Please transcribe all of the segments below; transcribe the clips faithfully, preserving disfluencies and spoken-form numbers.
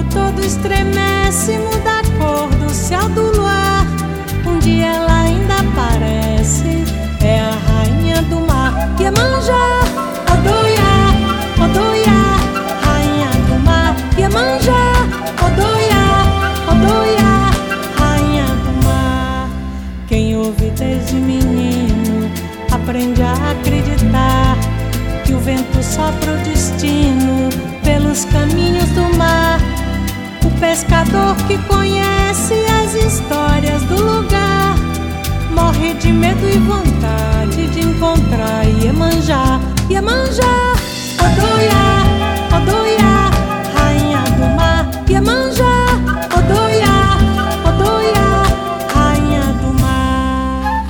todo estremece, muda a cor do céu do luar. Um dia ela ainda aparece, é a rainha do mar. Iemanjá, Odoiá, Odoiá, rainha do mar. Iemanjá, Odoiá, Odoiá, rainha do mar. Quem ouve desde menino aprende a acreditar que o vento sopra o destino pelos caminhos do mar. O pescador que conhece as histórias do lugar morre de medo e vontade de encontrar Iemanjá. Iemanjá, Odoiá, Odoiá, rainha do mar. Iemanjá, Odoiá, Odoiá, rainha do mar.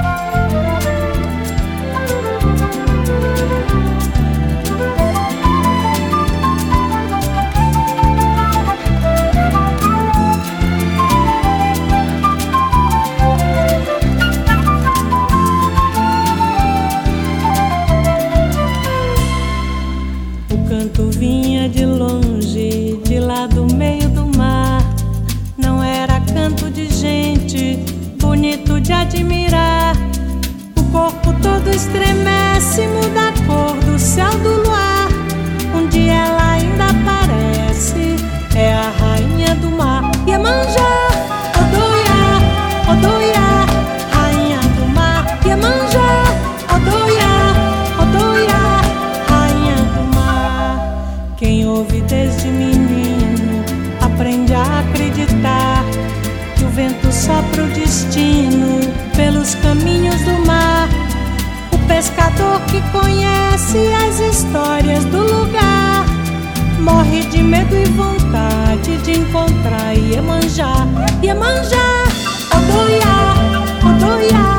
O canto vinha de longe, de lá do meio do mar. Não era canto de gente, bonito de admirar. O corpo todo estremece, muda a cor do céu do luar. Um dia ela ainda aparece, é a rainha do mar. Iemanjá, Odoiá, Odoiá, rainha do mar. Iemanjá, Odoiá, Odoiá, rainha do mar. Quem ouve desde menino aprende a acreditar que o vento sopra o destino pelos caminhos do mar. O pescador que conhece as histórias do lugar morre de medo e vontade de encontrar Iemanjá. Iemanjá, Odoiá, Odoiá,